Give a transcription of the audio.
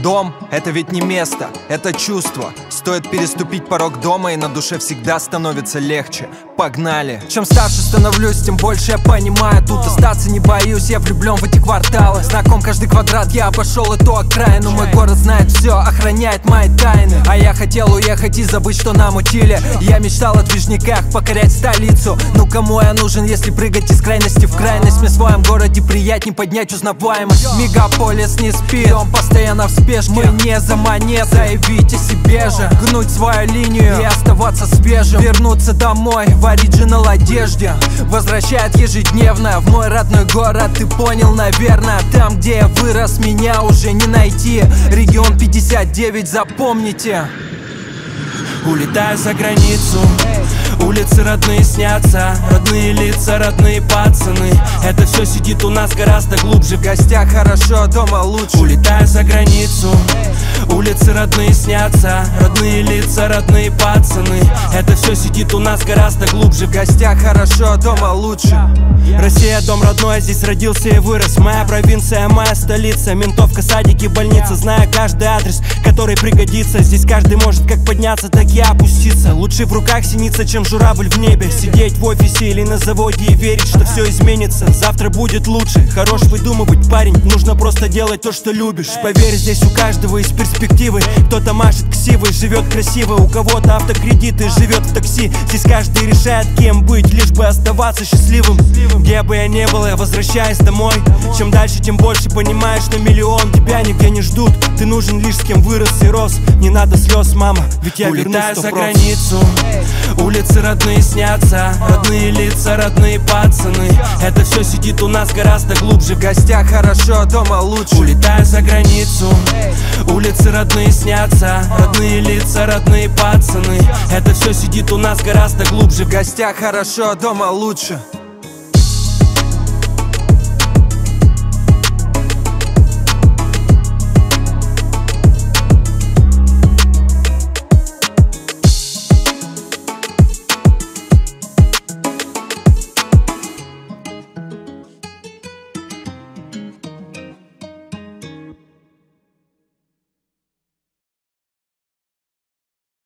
Дом — это ведь не место, это чувство. Стоит переступить порог дома, и на душе всегда становится легче. Погнали! Чем старше становлюсь, тем больше я понимаю. Тут остаться не боюсь, я влюблен в эти кварталы. Знаком каждый квадрат, я обошел эту окраину. Мой город знает все, охраняет мои тайны. А я хотел уехать и забыть, что нам учили. Я мечтал о движниках, покорять столицу. Ну кому я нужен, если прыгать из крайности в крайность? Мне в своем городе приятней поднять узнаваемость. Мегаполис не спит, он постоянно в спешке. Мы не за монеты, заявить о себе же. Гнуть свою линию и оставаться свежим. Вернуться домой в оригинал одежде. Возвращает ежедневно в мой родной город. Ты понял, наверное, там, где я вырос, меня уже не найти. Регион 59, запомните. Улетаю за границу, улицы родные снятся, родные лица, родные пацаны. Это все сидит у нас гораздо глубже. В гостях хорошо, дома лучше. Улетаю за границу, улицы родные снятся, родные лица, родные пацаны. Это все сидит у нас гораздо глубже. В гостях хорошо, дома лучше. Россия, дом родной, здесь родился и вырос. Моя провинция, моя столица. Ментовка, садики, больница. Знаю каждый адрес, который пригодится. Здесь каждый может как подняться, так и опуститься. Лучше в руках синица, чем журавль в небе. Сидеть в офисе или на заводе и верить, что все изменится. Завтра будет лучше. Хорош выдумывать, парень, нужно просто делать то, что любишь. Поверь, здесь у каждого есть перспективы. Кто-то машет ксивой, живет красиво. У кого-то автокредиты, живет в такси. Здесь каждый решает, кем быть, лишь бы оставаться счастливым. Где бы я не был, я возвращаюсь домой. Чем дальше, тем больше понимаешь, что миллион тебя нигде не ждут. Ты нужен лишь с кем вырос и рос. Не надо слез, мама, ведь я улетаю за границу. Улицы родные снятся, родные лица, родные пацаны. Это все сидит у нас гораздо глубже. В гостях хорошо, дома лучше. Улетаю за границу, улицы родные снятся, родные лица, родные пацаны. Это все сидит у нас гораздо глубже. В гостях хорошо, дома лучше.